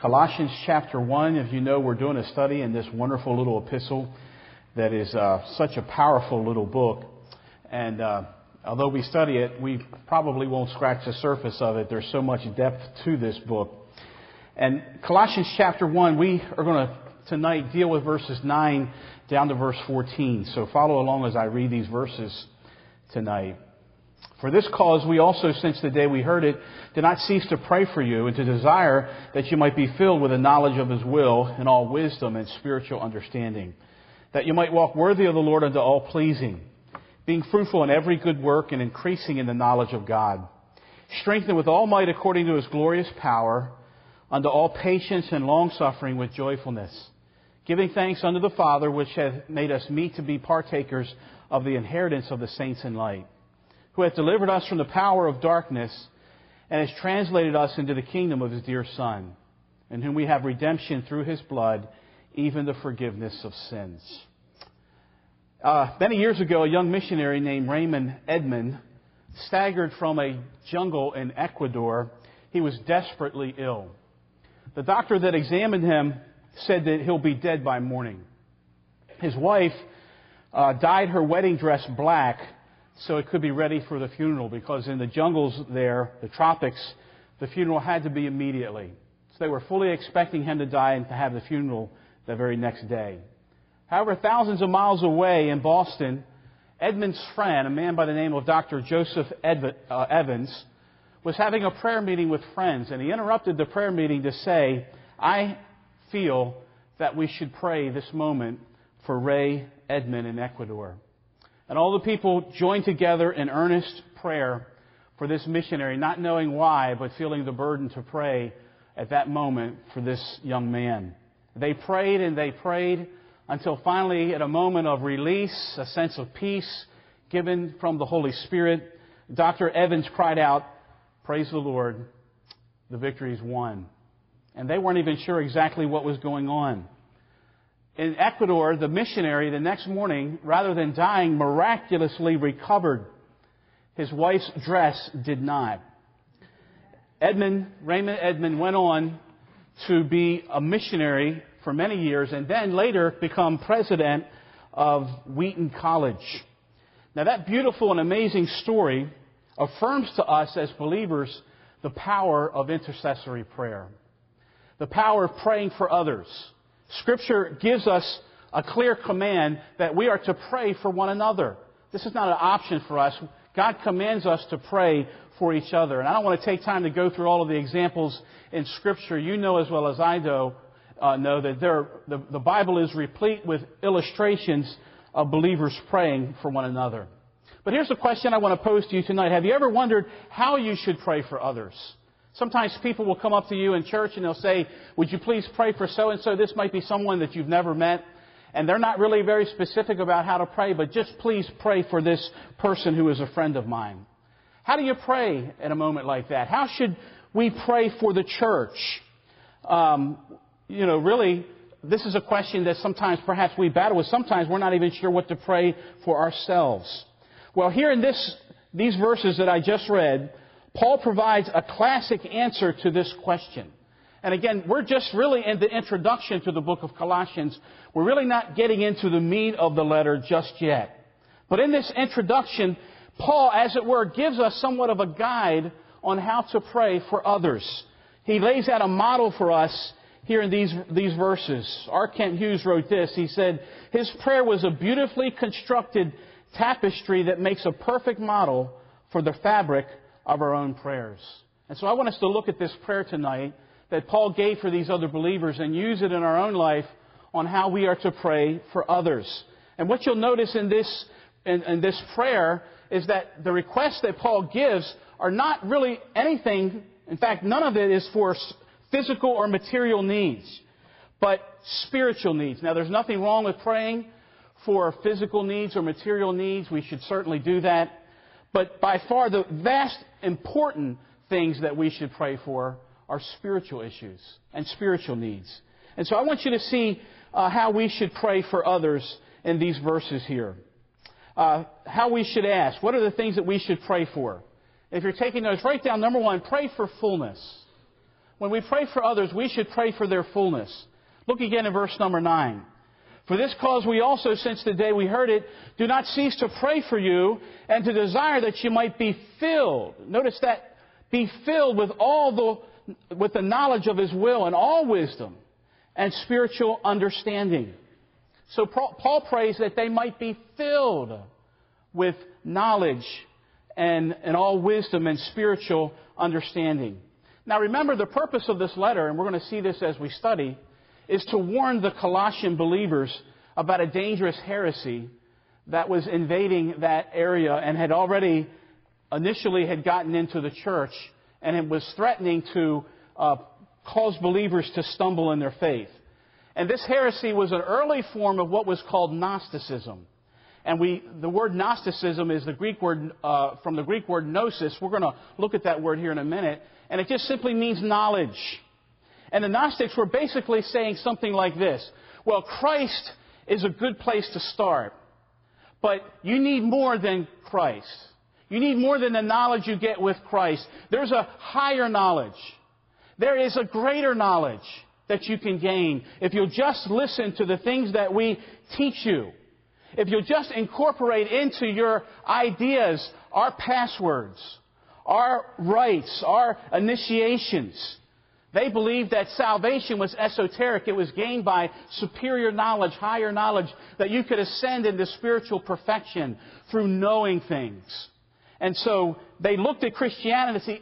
Colossians chapter 1. As you know, we're doing a study in this wonderful little epistle that is such a powerful little book. And although we study it, we probably won't scratch the surface of it. There's so much depth to this book. And Colossians chapter 1, we are going to tonight deal with verses 9 down to verse 14. So follow along as I read these verses tonight. For this cause we also, since the day we heard it, did not cease to pray for you and to desire that you might be filled with the knowledge of His will and all wisdom and spiritual understanding, that you might walk worthy of the Lord unto all pleasing, being fruitful in every good work and increasing in the knowledge of God, strengthened with all might according to His glorious power, unto all patience and long-suffering with joyfulness, giving thanks unto the Father, which hath made us meet to be partakers of the inheritance of the saints in light, who hath delivered us from the power of darkness, and has translated us into the kingdom of His dear Son, in whom we have redemption through His blood, even the forgiveness of sins. Many years ago, a young missionary named Raymond Edmond staggered from a jungle in Ecuador. He was desperately ill. The doctor that examined him said that he'll be dead by morning. His wife dyed her wedding dress black so it could be ready for the funeral, because in the jungles there, the tropics, the funeral had to be immediately. So they were fully expecting him to die and to have the funeral the very next day. However, thousands of miles away in Boston, Edmund's friend, a man by the name of Dr. Joseph Evans, was having a prayer meeting with friends, and he interrupted the prayer meeting to say, I feel that we should pray this moment for Ray Edmond in Ecuador. And all the people joined together in earnest prayer for this missionary, not knowing why, but feeling the burden to pray at that moment for this young man. They prayed and they prayed until finally, at a moment of release, a sense of peace given from the Holy Spirit, Dr. Evans cried out, "Praise the Lord, the victory is won." And they weren't even sure exactly what was going on. In Ecuador, the missionary, the next morning, rather than dying, miraculously recovered. His wife's dress did not. Raymond Edmond went on to be a missionary for many years, and then later become president of Wheaton College. Now, that beautiful and amazing story affirms to us as believers the power of intercessory prayer, the power of praying for others. Scripture gives us a clear command that we are to pray for one another. This is not an option for us. God commands us to pray for each other. And I don't want to take time to go through all of the examples in Scripture. You know as well as I know that the Bible is replete with illustrations of believers praying for one another. But here's a question I want to pose to you tonight. Have you ever wondered how you should pray for others? Sometimes people will come up to you in church and they'll say, would you please pray for so-and-so? This might be someone that you've never met. And they're not really very specific about how to pray, but just please pray for this person who is a friend of mine. How do you pray in a moment like that? How should we pray for the church? Really, this is a question that sometimes perhaps we battle with. Sometimes we're not even sure what to pray for ourselves. Well, here in these verses that I just read, Paul provides a classic answer to this question. And again, we're just really in the introduction to the book of Colossians. We're really not getting into the meat of the letter just yet. But in this introduction, Paul, as it were, gives us somewhat of a guide on how to pray for others. He lays out a model for us here in these verses. R. Kent Hughes wrote this. He said, his prayer was a beautifully constructed tapestry that makes a perfect model for the fabric of our own prayers. And so I want us to look at this prayer tonight that Paul gave for these other believers and use it in our own life on how we are to pray for others. And what you'll notice in this prayer is that the requests that Paul gives are not really anything. In fact, none of it is for physical or material needs, but spiritual needs. Now, there's nothing wrong with praying for physical needs or material needs. We should certainly do that. But by far the vast important things that we should pray for are spiritual issues and spiritual needs. And so I want you to see how we should pray for others in these verses here. How we should ask. What are the things that we should pray for? If you're taking notes, write down, number one, pray for fullness. When we pray for others, we should pray for their fullness. Look again in verse number 9. For this cause we also, since the day we heard it, do not cease to pray for you and to desire that you might be filled. Notice that, be filled with the knowledge of His will and all wisdom and spiritual understanding. So Paul prays that they might be filled with knowledge and all wisdom and spiritual understanding. Now remember, the purpose of this letter, and we're going to see this as we study, is to warn the Colossian believers about a dangerous heresy that was invading that area and had already initially had gotten into the church, and it was threatening to cause believers to stumble in their faith. And this heresy was an early form of what was called Gnosticism. And the word Gnosticism is the Greek word from the Greek word gnosis. We're going to look at that word here in a minute. And it just simply means knowledge. And the Gnostics were basically saying something like this. Well, Christ is a good place to start. But you need more than Christ. You need more than the knowledge you get with Christ. There's a higher knowledge. There is a greater knowledge that you can gain if you'll just listen to the things that we teach you. If you'll just incorporate into your ideas our passwords, our rites, our initiations. They believed that salvation was esoteric. It was gained by superior knowledge, higher knowledge, that you could ascend into spiritual perfection through knowing things. And so they looked at Christianity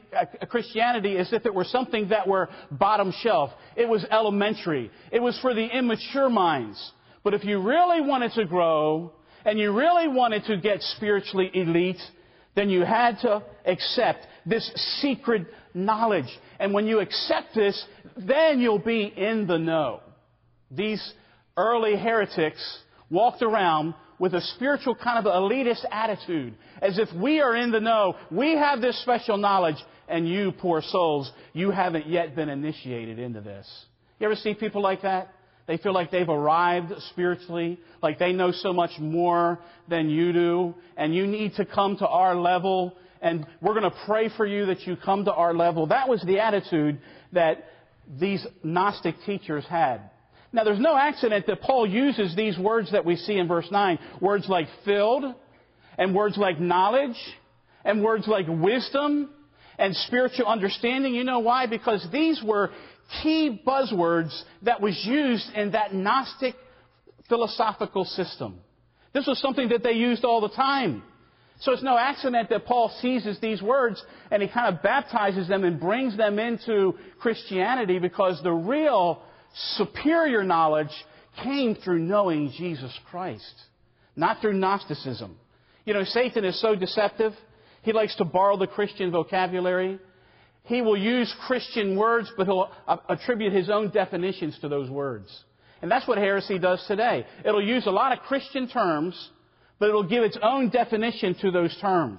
as if it were something that were bottom shelf. It was elementary. It was for the immature minds. But if you really wanted to grow and you really wanted to get spiritually elite, then you had to accept this secret knowledge. And when you accept this, then you'll be in the know. These early heretics walked around with a spiritual kind of elitist attitude, as if we are in the know, we have this special knowledge, and you, poor souls, you haven't yet been initiated into this. You ever see people like that? They feel like they've arrived spiritually, like they know so much more than you do, and you need to come to our level, and we're going to pray for you that you come to our level. That was the attitude that these Gnostic teachers had. Now, there's no accident that Paul uses these words that we see in verse 9, words like filled, and words like knowledge, and words like wisdom, and spiritual understanding. You know why? Because these were key buzzwords that was used in that Gnostic philosophical system. This was something that they used all the time. So it's no accident that Paul seizes these words and he kind of baptizes them and brings them into Christianity, because the real superior knowledge came through knowing Jesus Christ, not through Gnosticism. You know, Satan is so deceptive. He likes to borrow the Christian vocabulary. He will use Christian words, but he'll attribute his own definitions to those words. And that's what heresy does today. It'll use a lot of Christian terms, but it'll give its own definition to those terms.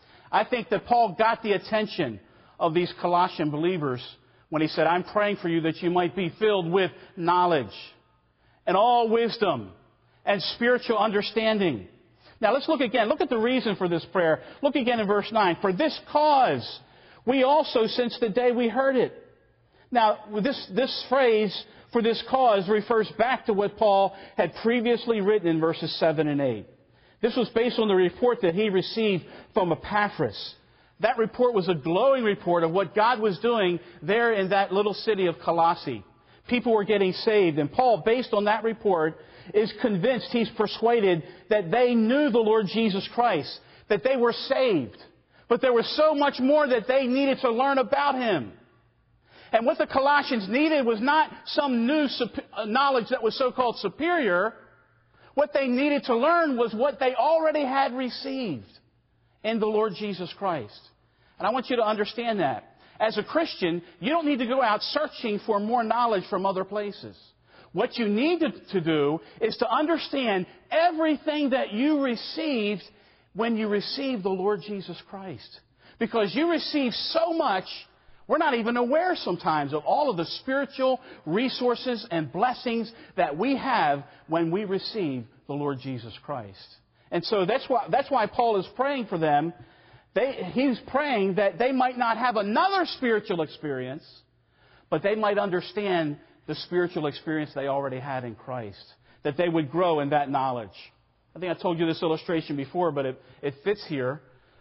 I think that Paul got the attention of these Colossian believers when he said, I'm praying for you that you might be filled with knowledge and all wisdom and spiritual understanding. Now let's look again. Look at the reason for this prayer. Look again in verse 9. For this cause we also, since the day we heard it. Now, this phrase, for this cause, refers back to what Paul had previously written in verses 7 and 8. This was based on the report that he received from Epaphras. That report was a glowing report of what God was doing there in that little city of Colossae. People were getting saved. And Paul, based on that report, is convinced, he's persuaded, that they knew the Lord Jesus Christ, that they were saved. But there was so much more that they needed to learn about Him. And what the Colossians needed was not some new knowledge that was so-called superior. What they needed to learn was what they already had received in the Lord Jesus Christ. And I want you to understand that. As a Christian, you don't need to go out searching for more knowledge from other places. What you need to do is to understand everything that you received when you received the Lord Jesus Christ. Because you receive so much, we're not even aware sometimes of all of the spiritual resources and blessings that we have when we receive the Lord Jesus Christ. And so that's why Paul is praying for them. He's praying that they might not have another spiritual experience, but they might understand the spiritual experience they already had in Christ, that they would grow in that knowledge. I think I told you this illustration before, but it fits here.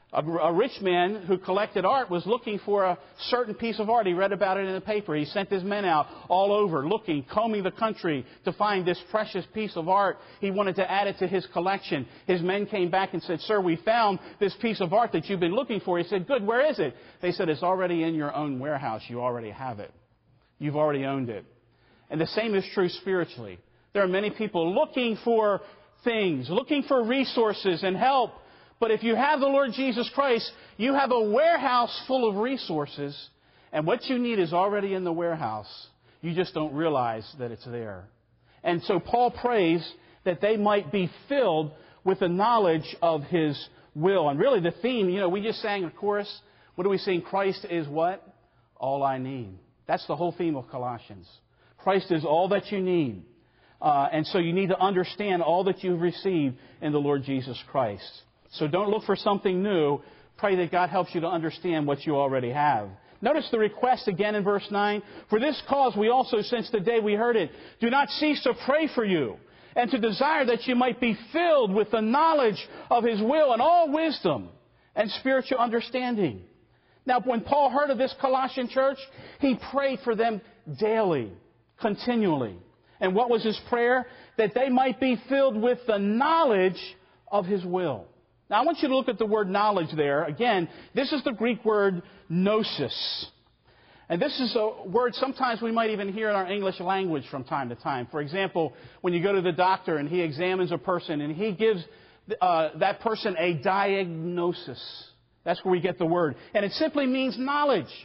A rich man who collected art was looking for a certain piece of art. He read about it in the paper. He sent his men out all over, looking, combing the country to find this precious piece of art. He wanted to add it to his collection. His men came back and said, "Sir, we found this piece of art that you've been looking for." He said, "Good, where is it?" They said, "It's already in your own warehouse. You already have it. You've already owned it." And the same is true spiritually. There are many people looking for things, looking for resources and help. But if you have the Lord Jesus Christ, you have a warehouse full of resources, and what you need is already in the warehouse. You just don't realize that it's there. And so Paul prays that they might be filled with the knowledge of His will. And really the theme, we just sang a chorus. What do we sing? Christ is what? All I need. That's the whole theme of Colossians. Christ is all that you need. And so you need to understand all that you've received in the Lord Jesus Christ. So don't look for something new. Pray that God helps you to understand what you already have. Notice the request again in verse 9. "For this cause we also, since the day we heard it, do not cease to pray for you, and to desire that you might be filled with the knowledge of His will and all wisdom and spiritual understanding." Now, when Paul heard of this Colossian church, he prayed for them daily, continually. And what was his prayer? That they might be filled with the knowledge of His will. Now, I want you to look at the word knowledge there. Again, this is the Greek word gnosis. And this is a word sometimes we might even hear in our English language from time to time. For example, when you go to the doctor and he examines a person and he gives that person a diagnosis. That's where we get the word. And it simply means knowledge.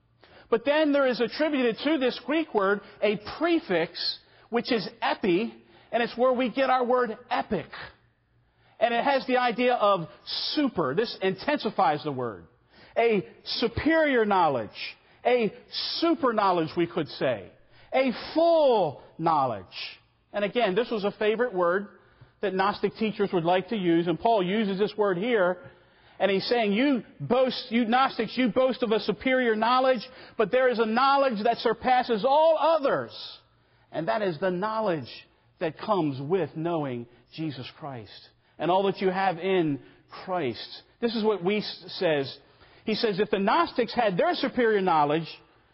But then there is attributed to this Greek word a prefix, which is epi, and it's where we get our word epic. And it has the idea of super. This intensifies the word. A superior knowledge. A super knowledge, we could say. A full knowledge. And again, this was a favorite word that Gnostic teachers would like to use. And Paul uses this word here. And he's saying, you Gnostics, you boast of a superior knowledge, but there is a knowledge that surpasses all others. And that is the knowledge that comes with knowing Jesus Christ. And all that you have in Christ. This is what Weiss says. He says, if the Gnostics had their superior knowledge,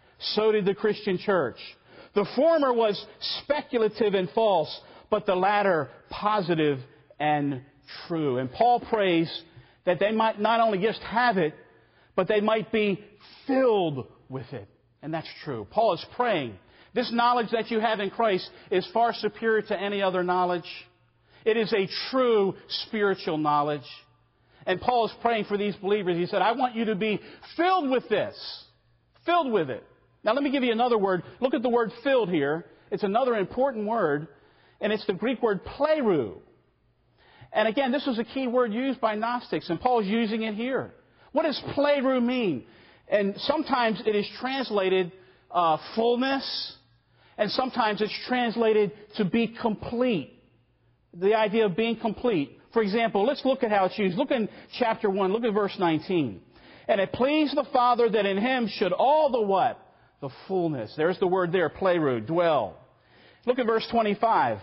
so did the Christian church. The former was speculative and false, but the latter positive and true. And Paul prays that they might not only just have it, but they might be filled with it. And that's true. Paul is praying. This knowledge that you have in Christ is far superior to any other knowledge. It is a true spiritual knowledge. And Paul is praying for these believers. He said, I want you to be filled with this. Filled with it. Now let me give you another word. Look at the word filled here. It's another important word. And it's the Greek word plerou. And again, this was a key word used by Gnostics. And Paul is using it here. What does plerou mean? And sometimes it is translated fullness. And sometimes it's translated to be complete. The idea of being complete. For example, let's look at how it's used. Look in chapter 1. Look at verse 19. And it pleased the Father that in Him should all the what? The fullness. There's the word there, plerou, dwell. Look at verse 25.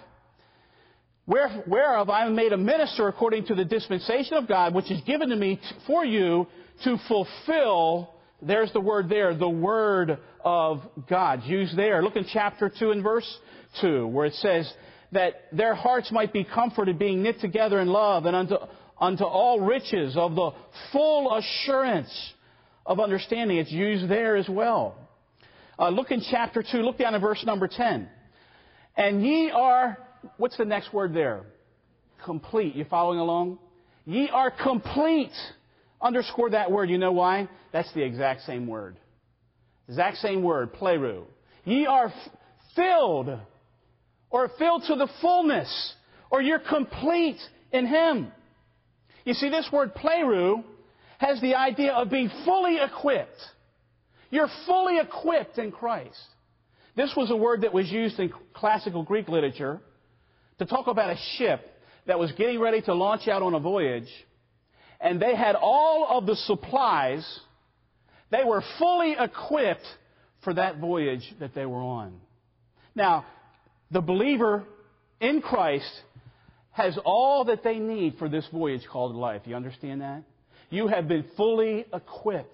Whereof I am made a minister according to the dispensation of God, which is given to me for you to fulfill, there's the word there, the word of God. Used there. Look in chapter 2 and verse 2, where it says, that their hearts might be comforted, being knit together in love, and unto all riches of the full assurance of understanding. It's used there as well. Look in chapter 2. Look down at verse number 10. And ye are, what's the next word there? Complete. You following along? Ye are complete. Underscore that word. You know why? That's the exact same word. Exact same word, plerou. Ye are filled. Or filled to the fullness. Or you're complete in Him. You see, this word plerou has the idea of being fully equipped. You're fully equipped in Christ. This was a word that was used in classical Greek literature to talk about a ship that was getting ready to launch out on a voyage. And they had all of the supplies. They were fully equipped for that voyage that they were on. Now, the believer in Christ has all that they need for this voyage called life. You understand that? You have been fully equipped.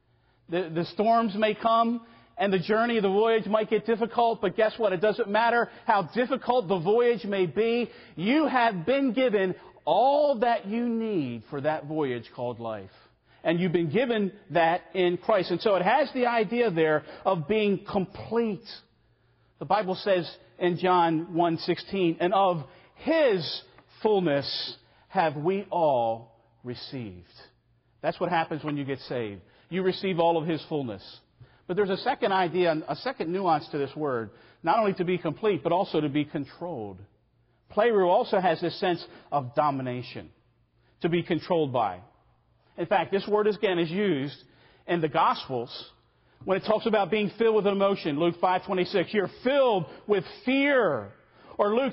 The storms may come and the journey of the voyage might get difficult, but guess what? It doesn't matter how difficult the voyage may be. You have been given all that you need for that voyage called life. And you've been given that in Christ. And so it has the idea there of being complete. The Bible says in John 1:16, and of His fullness have we all received. That's what happens when you get saved. You receive all of His fullness. But there's a second idea, a second nuance to this word. Not only to be complete, but also to be controlled. Pleroo also has this sense of domination. To be controlled by. In fact, this word again is used in the Gospels when it talks about being filled with an emotion. Luke 5:26, you're filled with fear. Or Luke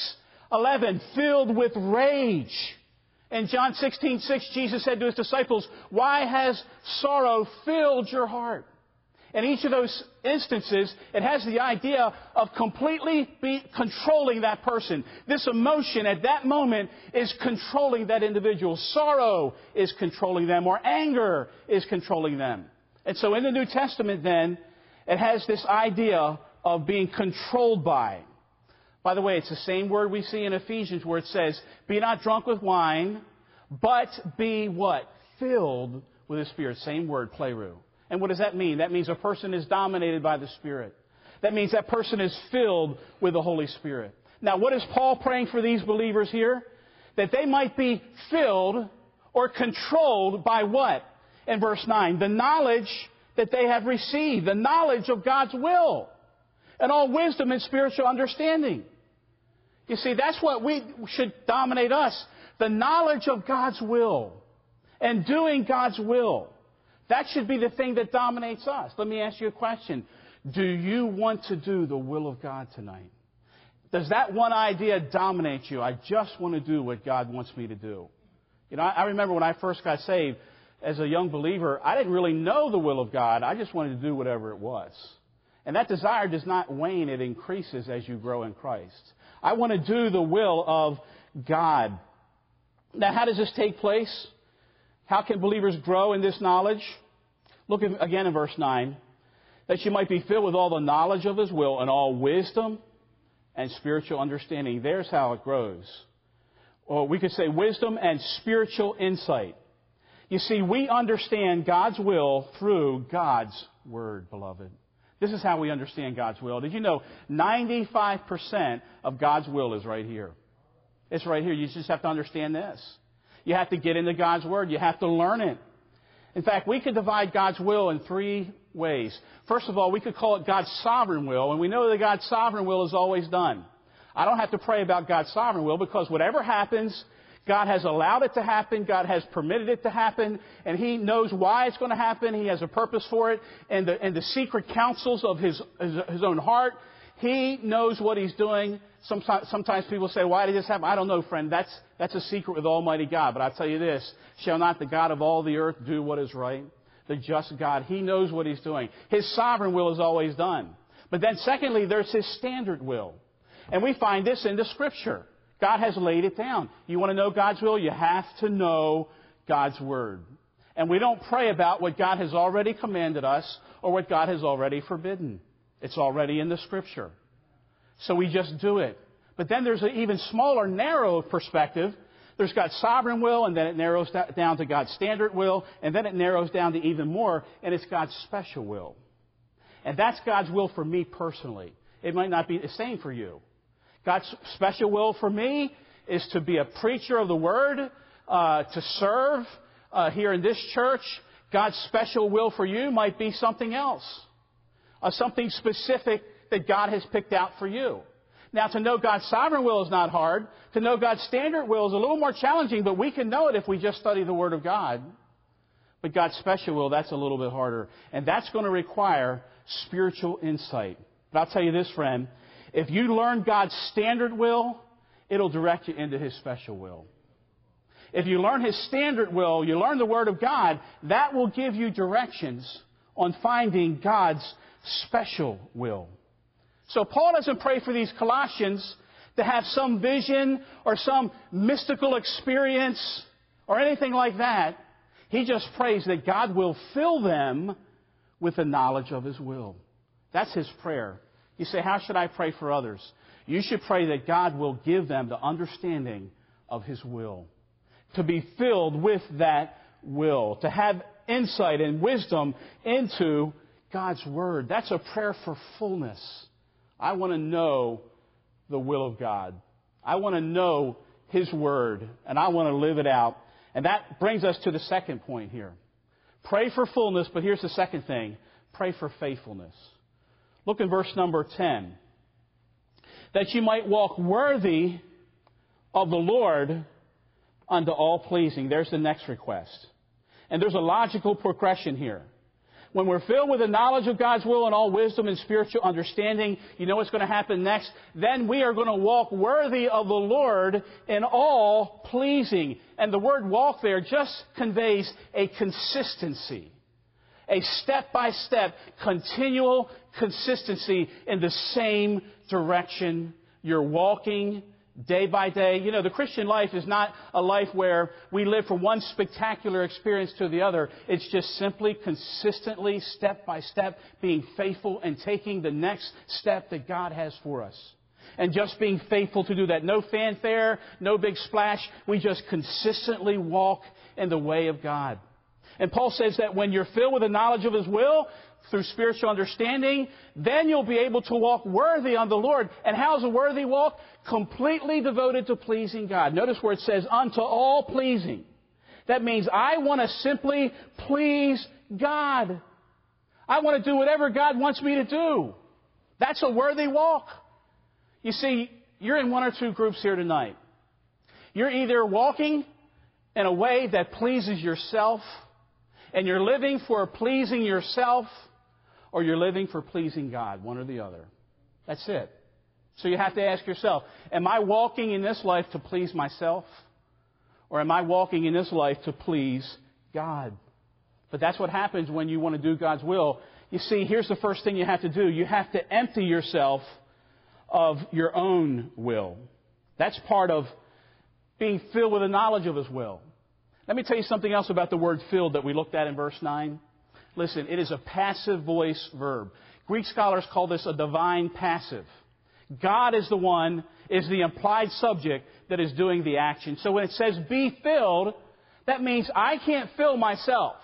6:11, filled with rage. In John 16:6, Jesus said to His disciples, why has sorrow filled your heart? In each of those instances, it has the idea of completely controlling that person. This emotion at that moment is controlling that individual. Sorrow is controlling them, or anger is controlling them. And so in the New Testament then, it has this idea of being controlled by. By the way, it's the same word we see in Ephesians where it says, be not drunk with wine, but be what? Filled with the Spirit. Same word, pleroo. And what does that mean? That means a person is dominated by the Spirit. That means that person is filled with the Holy Spirit. Now, what is Paul praying for these believers here? That they might be filled or controlled by what? In verse 9, the knowledge that they have received, the knowledge of God's will, and all wisdom and spiritual understanding. You see, that's what should dominate us. The knowledge of God's will and doing God's will. That should be the thing that dominates us. Let me ask you a question. Do you want to do the will of God tonight? Does that one idea dominate you? I just want to do what God wants me to do. You know, I remember when I first got saved as a young believer, I didn't really know the will of God. I just wanted to do whatever it was. And that desire does not wane. It increases as you grow in Christ. I want to do the will of God. Now, how does this take place? How can believers grow in this knowledge? Look again in verse 9. That you might be filled with all the knowledge of His will and all wisdom and spiritual understanding. There's how it grows. Or we could say wisdom and spiritual insight. You see, we understand God's will through God's Word, beloved. This is how we understand God's will. Did you know 95% of God's will is right here? It's right here. You just have to understand this. You have to get into God's Word. You have to learn it. In fact, we could divide God's will in three ways. First of all, we could call it God's sovereign will, and we know that God's sovereign will is always done. I don't have to pray about God's sovereign will because whatever happens, God has allowed it to happen. God has permitted it to happen, and He knows why it's going to happen. He has a purpose for it, and the secret counsels of His own heart, He knows what He's doing. Sometimes people say, why did this happen? I don't know, friend. That's a secret with Almighty God. But I'll tell you this, shall not the God of all the earth do what is right? The just God, He knows what He's doing. His sovereign will is always done. But then secondly, there's His standard will. And we find this in the Scripture. God has laid it down. You want to know God's will? You have to know God's Word. And we don't pray about what God has already commanded us or what God has already forbidden. It's already in the Scripture. So we just do it. But then there's an even smaller, narrow perspective. There's God's sovereign will, and then it narrows down to God's standard will, and then it narrows down to even more, and it's God's special will. And that's God's will for me personally. It might not be the same for you. God's special will for me is to be a preacher of the Word, to serve here in this church. God's special will for you might be something else, something specific that God has picked out for you. Now, to know God's sovereign will is not hard. To know God's standard will is a little more challenging, but we can know it if we just study the Word of God. But God's special will, that's a little bit harder. And that's going to require spiritual insight. But I'll tell you this, friend. If you learn God's standard will, it'll direct you into His special will. If you learn His standard will, you learn the Word of God, that will give you directions on finding God's special will. So Paul doesn't pray for these Colossians to have some vision or some mystical experience or anything like that. He just prays that God will fill them with the knowledge of His will. That's his prayer. You say, how should I pray for others? You should pray that God will give them the understanding of His will. To be filled with that will. To have insight and wisdom into God's Word. That's a prayer for fullness. I want to know the will of God. I want to know His Word. And I want to live it out. And that brings us to the second point here. Pray for fullness, but here's the second thing. Pray for faithfulness. Look in verse number 10. That you might walk worthy of the Lord unto all pleasing. There's the next request. And there's a logical progression here. When we're filled with the knowledge of God's will and all wisdom and spiritual understanding, you know what's going to happen next? Then we are going to walk worthy of the Lord in all pleasing. And the word walk there just conveys a consistency. A step-by-step, continual consistency in the same direction. You're walking day by day. You know, the Christian life is not a life where we live from one spectacular experience to the other. It's just simply, consistently, step by step, being faithful and taking the next step that God has for us. And just being faithful to do that. No fanfare, no big splash. We just consistently walk in the way of God. And Paul says that when you're filled with the knowledge of His will, through spiritual understanding, then you'll be able to walk worthy on the Lord. And how's a worthy walk? Completely devoted to pleasing God. Notice where it says, unto all pleasing. That means I want to simply please God. I want to do whatever God wants me to do. That's a worthy walk. You see, you're in one or two groups here tonight. You're either walking in a way that pleases yourself, and you're living for pleasing yourself, or you're living for pleasing God, one or the other. That's it. So you have to ask yourself, am I walking in this life to please myself? Or am I walking in this life to please God? But that's what happens when you want to do God's will. You see, here's the first thing you have to do. You have to empty yourself of your own will. That's part of being filled with the knowledge of His will. Let me tell you something else about the word filled that we looked at in verse 9. Listen, it is a passive voice verb. Greek scholars call this a divine passive. God is the one, is the implied subject that is doing the action. So when it says be filled, that means I can't fill myself.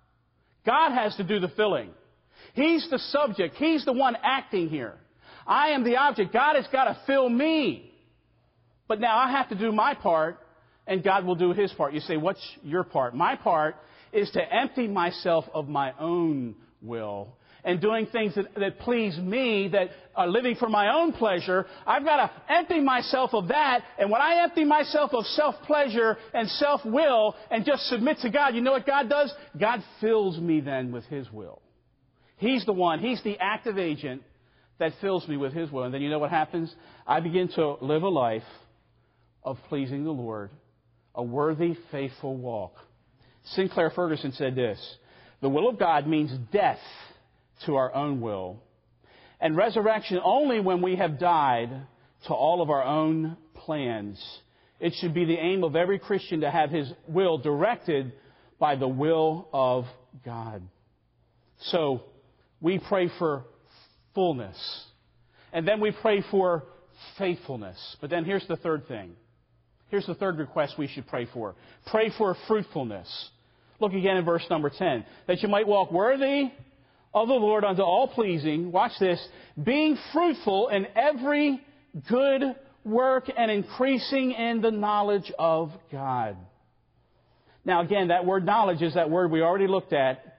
God has to do the filling. He's the subject. He's the one acting here. I am the object. God has got to fill me. But now I have to do my part, and God will do His part. You say, what's your part? My part is to empty myself of my own will and doing things that please me, that are living for my own pleasure. I've got to empty myself of that. And when I empty myself of self-pleasure and self-will and just submit to God, you know what God does? God fills me then with His will. He's the one. He's the active agent that fills me with His will. And then you know what happens? I begin to live a life of pleasing the Lord, a worthy, faithful walk. Sinclair Ferguson said this: the will of God means death to our own will, and resurrection only when we have died to all of our own plans. It should be the aim of every Christian to have his will directed by the will of God. So we pray for fullness, and then we pray for faithfulness. But then here's the third thing. Here's the third request we should pray for. Pray for fruitfulness. Look again in verse number 10. That you might walk worthy of the Lord unto all pleasing. Watch this. Being fruitful in every good work and increasing in the knowledge of God. Now again, that word knowledge is that word we already looked at.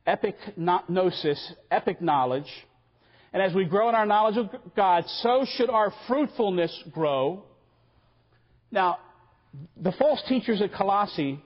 Epignosis, epic knowledge. And as we grow in our knowledge of God, so should our fruitfulness grow. Now, the false teachers at Colossae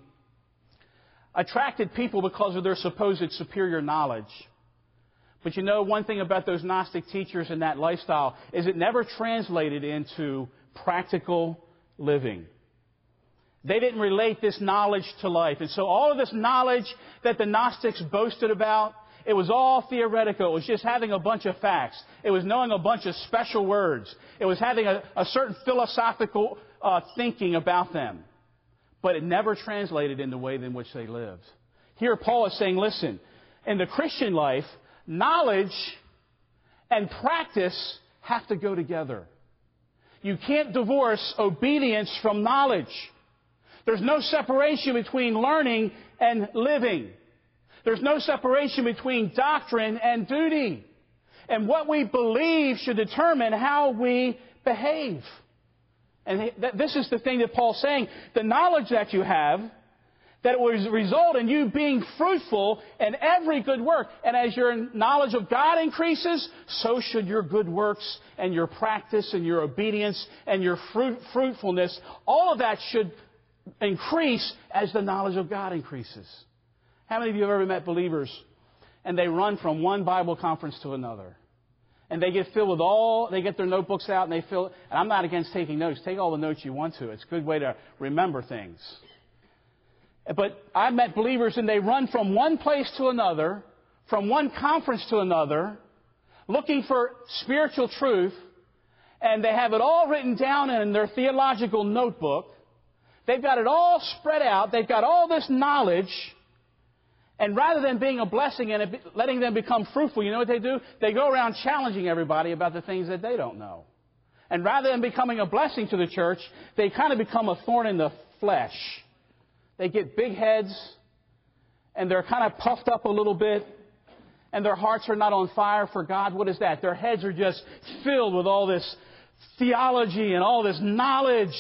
attracted people because of their supposed superior knowledge. But you know, one thing about those Gnostic teachers and that lifestyle is it never translated into practical living. They didn't relate this knowledge to life. And so all of this knowledge that the Gnostics boasted about, it was all theoretical. It was just having a bunch of facts. It was knowing a bunch of special words. It was having a certain philosophical thinking about them. But it never translated in the way in which they lived. Here Paul is saying, listen, in the Christian life, knowledge and practice have to go together. You can't divorce obedience from knowledge. There's no separation between learning and living. There's no separation between doctrine and duty. And what we believe should determine how we behave. And this is the thing that Paul's saying. The knowledge that you have, that it will result in you being fruitful in every good work. And as your knowledge of God increases, so should your good works and your practice and your obedience and your fruitfulness. All of that should increase as the knowledge of God increases. How many of you have ever met believers and they run from one Bible conference to another? And they get filled with they get their notebooks out and they fill, and I'm not against taking notes. Take all the notes you want to. It's a good way to remember things. But I've met believers and they run from one place to another, from one conference to another, looking for spiritual truth, and they have it all written down in their theological notebook. They've got it all spread out. They've got all this knowledge. And rather than being a blessing and letting them become fruitful, you know what they do? They go around challenging everybody about the things that they don't know. And rather than becoming a blessing to the church, they kind of become a thorn in the flesh. They get big heads, and they're kind of puffed up a little bit, and their hearts are not on fire for God. What is that? Their heads are just filled with all this theology and all this knowledge,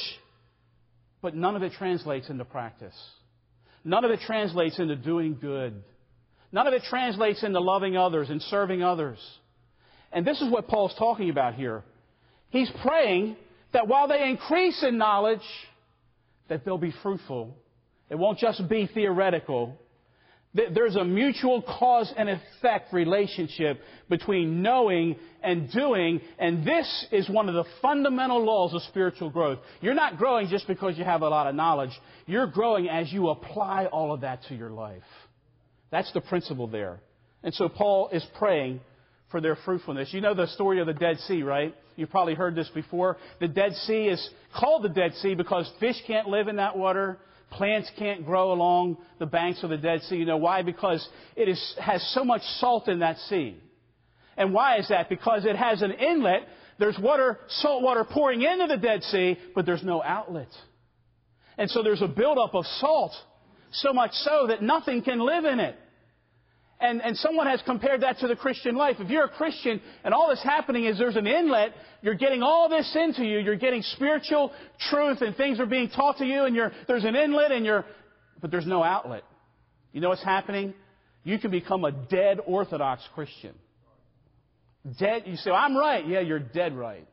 but none of it translates into practice. None of it translates into doing good. None of it translates into loving others and serving others. And this is what Paul's talking about here. He's praying that while they increase in knowledge, that they'll be fruitful. It won't just be theoretical. There's a mutual cause and effect relationship between knowing and doing, and this is one of the fundamental laws of spiritual growth. You're not growing just because you have a lot of knowledge. You're growing as you apply all of that to your life. That's the principle there. And so Paul is praying for their fruitfulness. You know the story of the Dead Sea, right? You've probably heard this before. The Dead Sea is called the Dead Sea because fish can't live in that water. Plants can't grow along the banks of the Dead Sea. You know why? Because it has so much salt in that sea. And why is that? Because it has an inlet. There's salt water pouring into the Dead Sea, but there's no outlet. And so there's a buildup of salt, so much so that nothing can live in it. And someone has compared that to the Christian life. If you're a Christian and all that's happening is there's an inlet, you're getting all this into you, you're getting spiritual truth and things are being taught to you, and there's an inlet but there's no outlet. You know what's happening? You can become a dead Orthodox Christian. Dead. You say, well, I'm right. Yeah, you're dead right.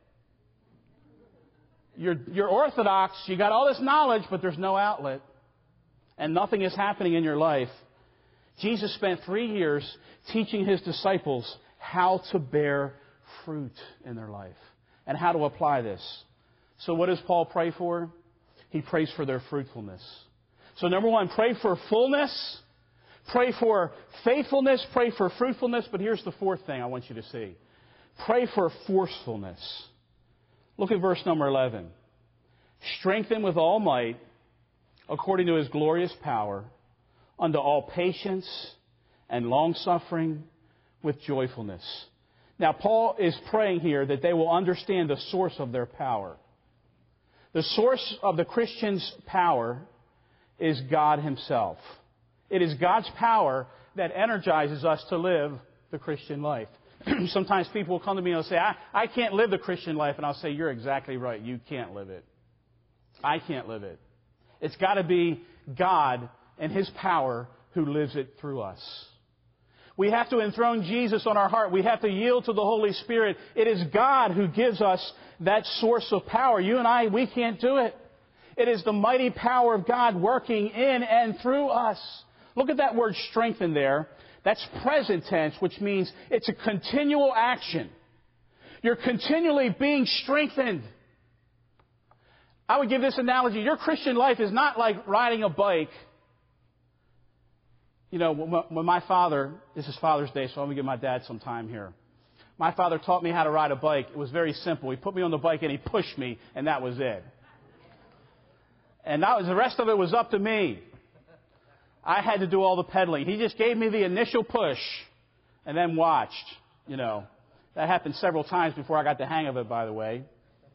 You're Orthodox, you got all this knowledge, but there's no outlet. And nothing is happening in your life. Jesus spent 3 years teaching His disciples how to bear fruit in their life and how to apply this. So what does Paul pray for? He prays for their fruitfulness. So number one, pray for fullness, pray for faithfulness, pray for fruitfulness. But here's the fourth thing I want you to see. Pray for forcefulness. Look at verse number 11. Strengthen with all might, according to His glorious power, unto all patience and long-suffering with joyfulness. Now, Paul is praying here that they will understand the source of their power. The source of the Christian's power is God Himself. It is God's power that energizes us to live the Christian life. Sometimes people will come to me and they'll say, I can't live the Christian life. And I'll say, you're exactly right. You can't live it. I can't live it. It's got to be God and His power who lives it through us. We have to enthrone Jesus on our heart. We have to yield to the Holy Spirit. It is God who gives us that source of power. You and I, we can't do it. It is the mighty power of God working in and through us. Look at that word strengthen there. That's present tense, which means it's a continual action. You're continually being strengthened. I would give this analogy. Your Christian life is not like riding a bike. You know, when my father, this is Father's Day, so I'm going to give my dad some time here. My father taught me how to ride a bike. It was very simple. He put me on the bike and he pushed me, and that was it. And that was, the rest of it was up to me. I had to do all the pedaling. He just gave me the initial push and then watched, you know. That happened several times before I got the hang of it, by the way.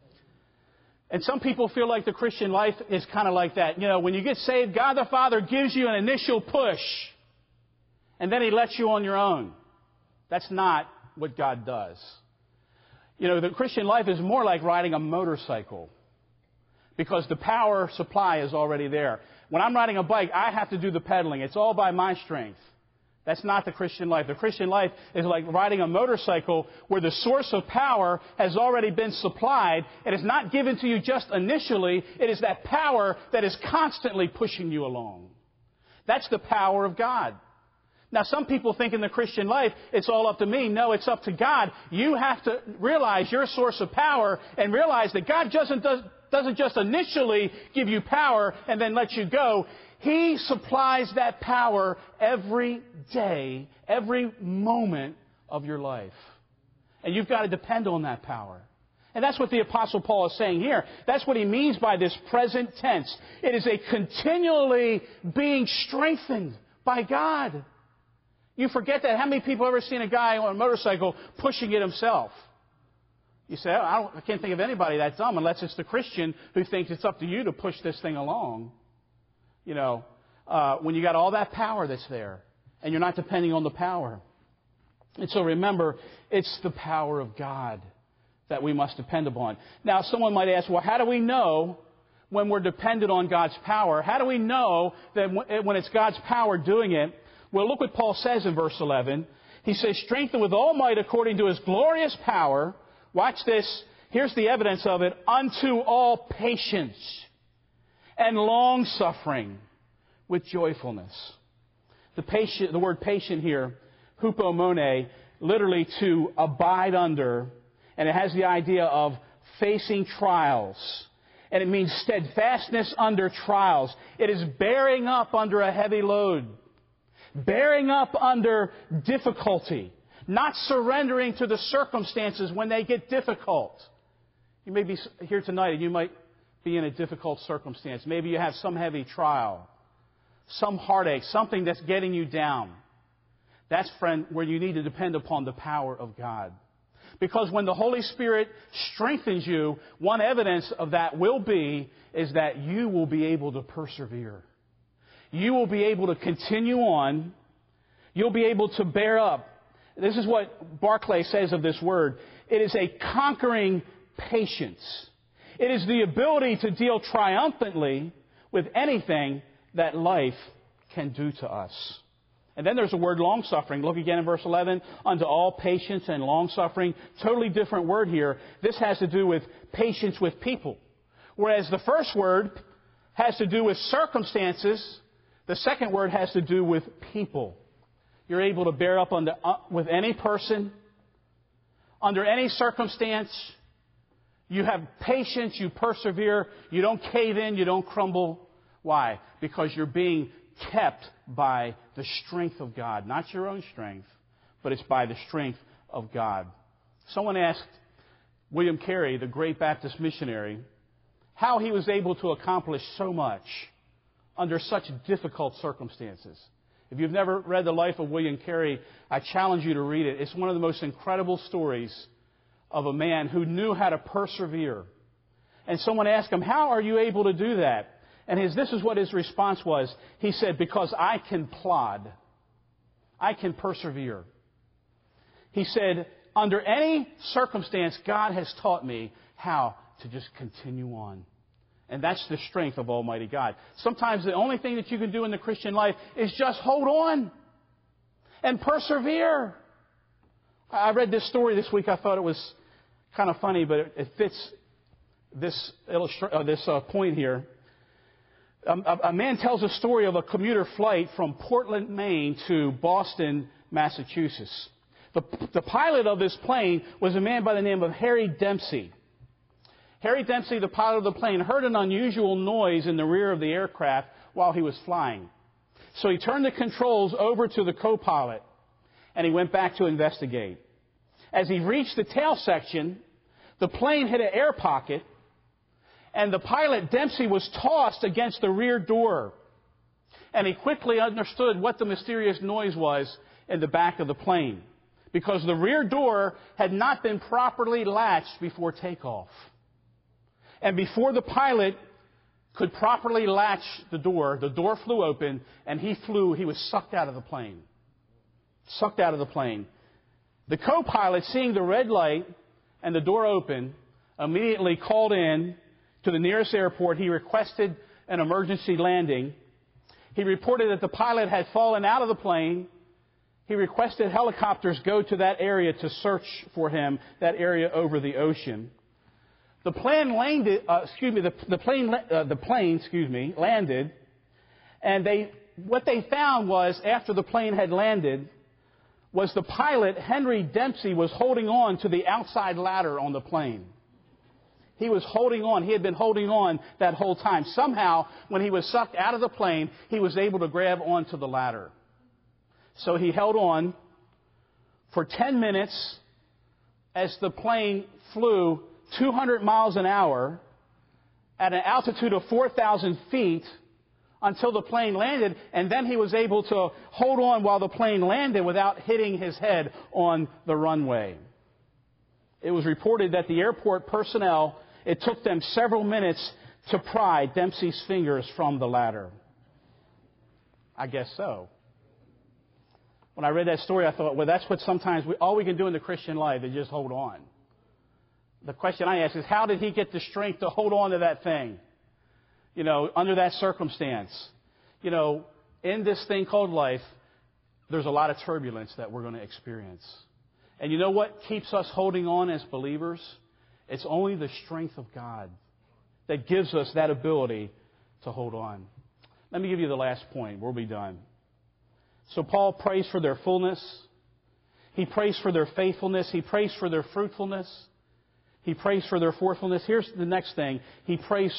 And some people feel like the Christian life is kind of like that. You know, when you get saved, God the Father gives you an initial push, and then He lets you on your own. That's not what God does. You know, the Christian life is more like riding a motorcycle, because the power supply is already there. When I'm riding a bike, I have to do the pedaling. It's all by my strength. That's not the Christian life. The Christian life is like riding a motorcycle where the source of power has already been supplied. It is not given to you just initially. It is that power that is constantly pushing you along. That's the power of God. Now, some people think in the Christian life, it's all up to me. No, it's up to God. You have to realize your source of power and realize that God doesn't just initially give you power and then let you go. He supplies that power every day, every moment of your life. And you've got to depend on that power. And that's what the Apostle Paul is saying here. That's what he means by this present tense. It is a continually being strengthened by God. You forget that. How many people have ever seen a guy on a motorcycle pushing it himself? You say, I can't think of anybody that dumb unless it's the Christian who thinks it's up to you to push this thing along. You know, when you got all that power that's there and you're not depending on the power. And so remember, it's the power of God that we must depend upon. Now, someone might ask, well, how do we know when we're dependent on God's power? How do we know that when it's God's power doing it? Well, look what Paul says in verse 11. He says, strengthened with all might according to His glorious power. Watch this. Here's the evidence of it. Unto all patience and long-suffering with joyfulness. The word patient here, hupomone, literally to abide under, and it has the idea of facing trials. And it means steadfastness under trials. It is bearing up under a heavy load, bearing up under difficulty, not surrendering to the circumstances when they get difficult. You may be here tonight and you might be in a difficult circumstance. Maybe you have some heavy trial, some heartache, something that's getting you down. That's, friend, where you need to depend upon the power of God. Because when the Holy Spirit strengthens you, one evidence of that will be is that you will be able to persevere. You will be able to continue on. You'll be able to bear up. This is what Barclay says of this word. It is a conquering patience. It is the ability to deal triumphantly with anything that life can do to us. And then there's the word long-suffering. Look again in verse 11. Unto all patience and long-suffering. Totally different word here. This has to do with patience with people. Whereas the first word has to do with circumstances. The second word has to do with people. You're able to bear up with any person, under any circumstance. You have patience, you persevere, you don't cave in, you don't crumble. Why? Because you're being kept by the strength of God. Not your own strength, but it's by the strength of God. Someone asked William Carey, the great Baptist missionary, how he was able to accomplish so much under such difficult circumstances. If you've never read the life of William Carey, I challenge you to read it. It's one of the most incredible stories of a man who knew how to persevere. And someone asked him, how are you able to do that? And this is what his response was. He said, because I can plod. I can persevere. He said, under any circumstance, God has taught me how to just continue on. And that's the strength of Almighty God. Sometimes the only thing that you can do in the Christian life is just hold on and persevere. I read this story this week. I thought it was kind of funny, but it fits this point here. A man tells a story of a commuter flight from Portland, Maine to Boston, Massachusetts. The pilot of this plane was a man by the name of Harry Dempsey. Harry Dempsey, the pilot of the plane, heard an unusual noise in the rear of the aircraft while he was flying. So he turned the controls over to the co-pilot, and he went back to investigate. As he reached the tail section, the plane hit an air pocket, and the pilot, Dempsey, was tossed against the rear door. And he quickly understood what the mysterious noise was in the back of the plane, because the rear door had not been properly latched before takeoff. And before the pilot could properly latch the door flew open, and he was sucked out of the plane. Sucked out of the plane. The co-pilot, seeing the red light and the door open, immediately called in to the nearest airport. He requested an emergency landing. He reported that the pilot had fallen out of the plane. He requested helicopters go to that area to search for him, that area over the ocean. The plane landed, and what they found was, after the plane had landed, was the pilot, Henry Dempsey, was holding on to the outside ladder on the plane. He was holding on. He had been holding on that whole time. Somehow, when he was sucked out of the plane, he was able to grab onto the ladder. So he held on for 10 minutes as the plane flew 200 miles an hour at an altitude of 4,000 feet until the plane landed, and then he was able to hold on while the plane landed without hitting his head on the runway. It was reported that the airport personnel, it took them several minutes to pry Dempsey's fingers from the ladder. I guess so. When I read that story, I thought, well, that's what sometimes all we can do in the Christian life is just hold on. The question I ask is, how did he get the strength to hold on to that thing? Under that circumstance. In this thing called life, there's a lot of turbulence that we're going to experience. And you know what keeps us holding on as believers? It's only the strength of God that gives us that ability to hold on. Let me give you the last point. We'll be done. So Paul prays for their fullness. He prays for their faithfulness. He prays for their fruitfulness. He prays for their forthfulness. Here's the next thing. He prays,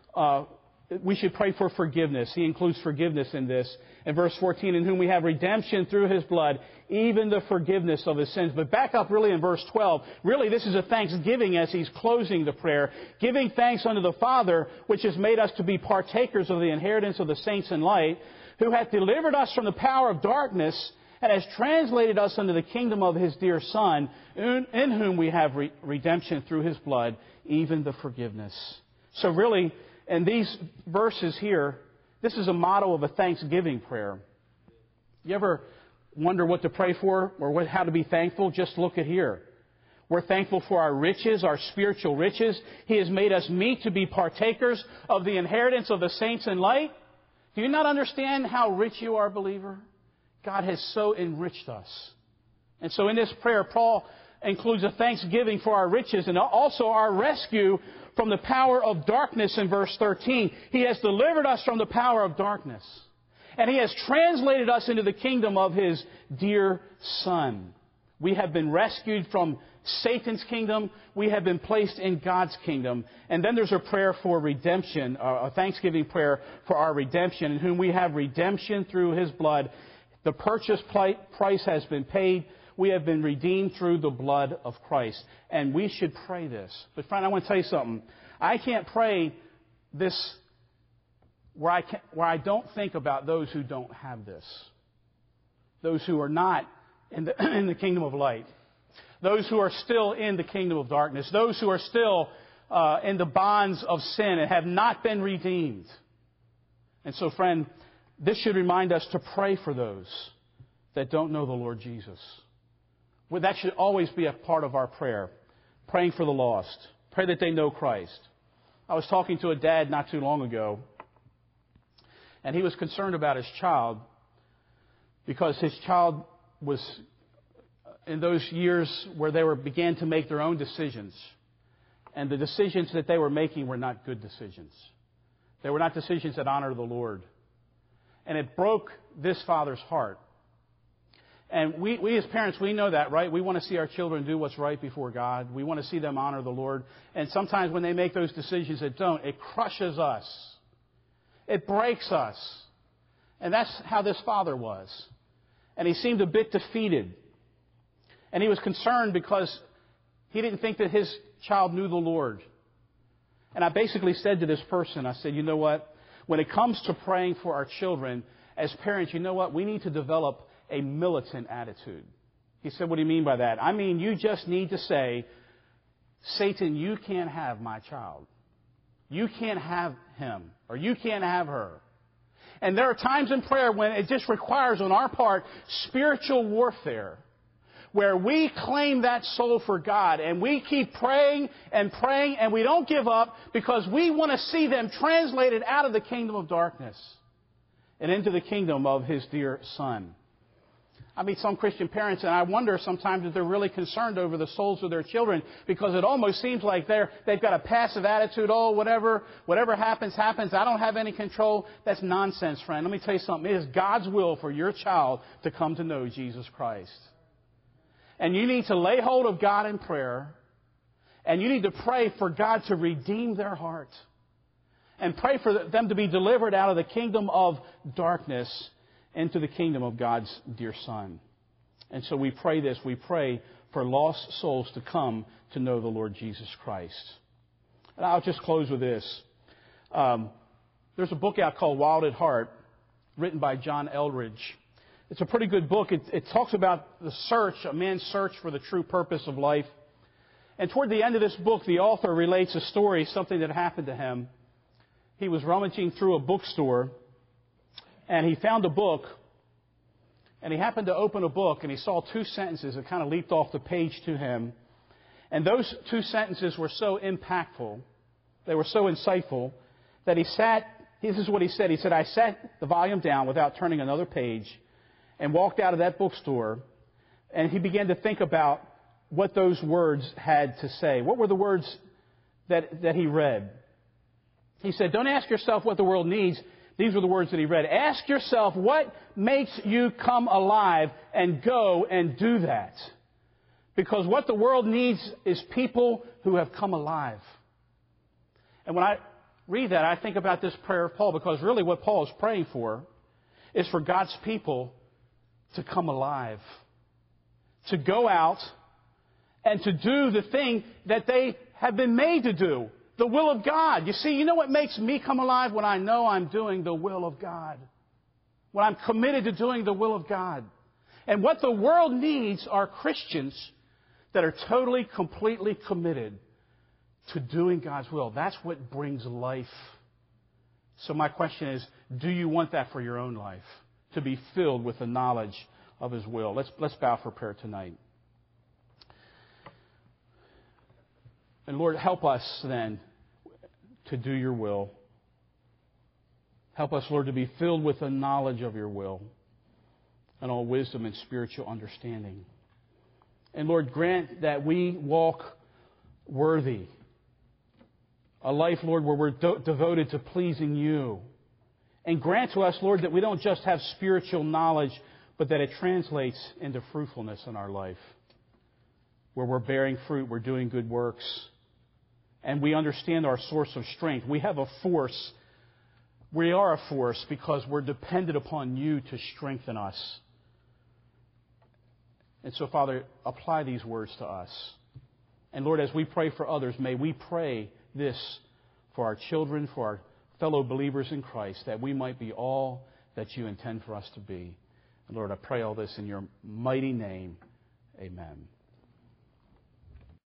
we should pray for forgiveness. He includes forgiveness in this. In verse 14, in whom we have redemption through His blood, even the forgiveness of His sins. But back up really in verse 12. Really, this is a thanksgiving as he's closing the prayer. Giving thanks unto the Father, which has made us to be partakers of the inheritance of the saints in light, who hath delivered us from the power of darkness, and has translated us into the kingdom of His dear Son, in whom we have redemption through His blood, even the forgiveness. So really, in these verses here, this is a model of a thanksgiving prayer. You ever wonder what to pray for or how to be thankful? Just look at here. We're thankful for our riches, our spiritual riches. He has made us meet to be partakers of the inheritance of the saints in light. Do you not understand how rich you are, believer? God has so enriched us. And so in this prayer, Paul includes a thanksgiving for our riches and also our rescue from the power of darkness in verse 13. He has delivered us from the power of darkness. And He has translated us into the kingdom of His dear Son. We have been rescued from Satan's kingdom. We have been placed in God's kingdom. And then there's a prayer for redemption, a thanksgiving prayer for our redemption, in whom we have redemption through His blood. The purchase price has been paid. We have been redeemed through the blood of Christ. And we should pray this. But friend, I want to tell you something. I can't pray this where I don't think about those who don't have this. Those who are not in the kingdom of light. Those who are still in the kingdom of darkness. Those who are still in the bonds of sin and have not been redeemed. And so, friend, this should remind us to pray for those that don't know the Lord Jesus. Well, that should always be a part of our prayer. Praying for the lost. Pray that they know Christ. I was talking to a dad not too long ago, and he was concerned about his child because his child was in those years where they began to make their own decisions. And the decisions that they were making were not good decisions. They were not decisions that honor the Lord. And it broke this father's heart. And we as parents, we know that, right? We want to see our children do what's right before God. We want to see them honor the Lord. And sometimes when they make those decisions that don't, it crushes us. It breaks us. And that's how this father was. And he seemed a bit defeated. And he was concerned because he didn't think that his child knew the Lord. And I basically said to this person, I said, you know what? When it comes to praying for our children, as parents, you know what? We need to develop a militant attitude. He said, what do you mean by that? I mean, you just need to say, Satan, you can't have my child. You can't have him, or you can't have her. And there are times in prayer when it just requires on our part spiritual warfare, where we claim that soul for God and we keep praying and praying and we don't give up because we want to see them translated out of the kingdom of darkness and into the kingdom of His dear Son. I meet some Christian parents and I wonder sometimes if they're really concerned over the souls of their children, because it almost seems like they've got a passive attitude. Oh, whatever happens, happens. I don't have any control. That's nonsense, friend. Let me tell you something. It is God's will for your child to come to know Jesus Christ. And you need to lay hold of God in prayer, and you need to pray for God to redeem their heart, and pray for them to be delivered out of the kingdom of darkness into the kingdom of God's dear Son. And so we pray this. We pray for lost souls to come to know the Lord Jesus Christ. And I'll just close with this. There's a book out called Wild at Heart, written by John Eldredge. It's a pretty good book. It talks about the search, a man's search for the true purpose of life. And toward the end of this book, the author relates a story, something that happened to him. He was rummaging through a bookstore, and he found a book, and he happened to open a book, and he saw two sentences that kind of leaped off the page to him. And those two sentences were so impactful, they were so insightful, that he sat, this is what he said, I sat the volume down without turning another page, and walked out of that bookstore, and he began to think about what those words had to say. What were the words that he read? He said, don't ask yourself what the world needs. These were the words that he read. Ask yourself what makes you come alive, and go and do that. Because what the world needs is people who have come alive. And when I read that, I think about this prayer of Paul, because really what Paul is praying for is for God's people to come alive, to go out and to do the thing that they have been made to do. The will of God. You see, you know what makes me come alive? When I know I'm doing the will of God. When I'm committed to doing the will of God. And what the world needs are Christians that are totally, completely committed to doing God's will. That's what brings life. So my question is, do you want that for your own life? To be filled with the knowledge of His will. Let's bow for prayer tonight. And Lord, help us then to do your will. Help us, Lord, to be filled with the knowledge of your will and all wisdom and spiritual understanding. And Lord, grant that we walk worthy. A life, Lord, where we're devoted to pleasing you. And grant to us, Lord, that we don't just have spiritual knowledge, but that it translates into fruitfulness in our life. Where we're bearing fruit, we're doing good works. And we understand our source of strength. We have a force. We are a force because we're dependent upon you to strengthen us. And so, Father, apply these words to us. And Lord, as we pray for others, may we pray this for our children, for our fellow believers in Christ, that we might be all that you intend for us to be. And Lord, I pray all this in your mighty name. Amen.